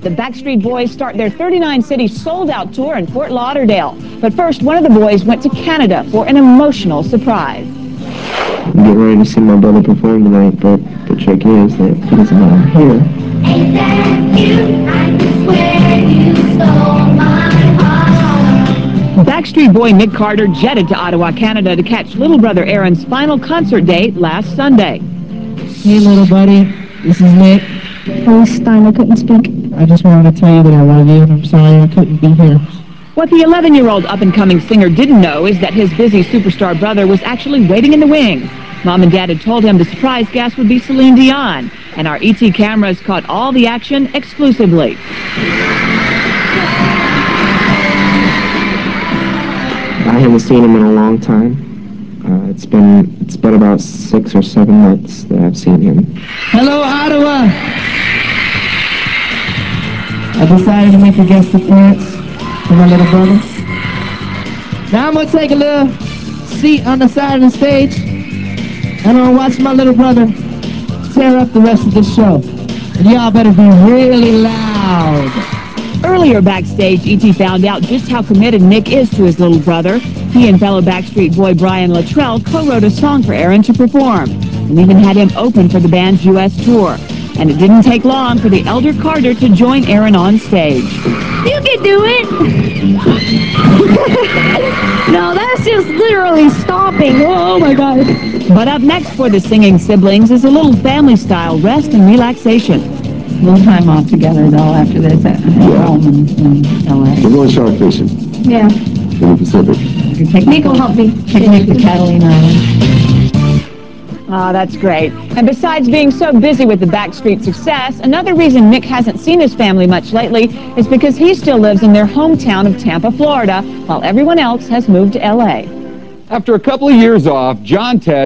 The Backstreet Boys start their 39-city sold-out tour in Fort Lauderdale. But first, one of the boys went to Canada for an emotional surprise. I'm getting ready to see my brother perform tonight, but the trick is that he's not here. Ain't that cute? I swear you stole my heart. Backstreet Boy Nick Carter jetted to Ottawa, Canada to catch little brother Aaron's final concert date last Sunday. Hey, little buddy, this is Nick. Oh, Stein, I couldn't speak. I just wanted to tell you that I love you, and I'm sorry I couldn't be here. What the 11-year-old up-and-coming singer didn't know is that his busy superstar brother was actually waiting in the wings. Mom and Dad had told him the surprise guest would be Celine Dion, and our ET cameras caught all the action exclusively. I haven't seen him in a long time. It's been about 6 or 7 months that I've seen him. Hello, Ottawa! I decided to make a guest appearance for my little brother. Now I'm going to take a little seat on the side of the stage, and I'm going to watch my little brother tear up the rest of the show. And y'all better be really loud. Earlier backstage, E.T. found out just how committed Nick is to his little brother. He and fellow Backstreet Boy Brian Luttrell co-wrote a song for Aaron to perform, and even had him open for the band's U.S. tour. And it didn't take long for the elder Carter to join Aaron on stage. You can do it! No, that's just literally stomping. Oh, my God. But up next for the singing siblings is a little family-style rest and relaxation. A little time off together, though, after this at home in L.A. We're going shark fishing Yeah. in the Pacific. Nick will help me. Picnic to Catalina Island. Ah, that's great. And besides being so busy with the Backstreet success, another reason Nick hasn't seen his family much lately is because he still lives in their hometown of Tampa, Florida, while everyone else has moved to L.A. After a couple of years off, John Ted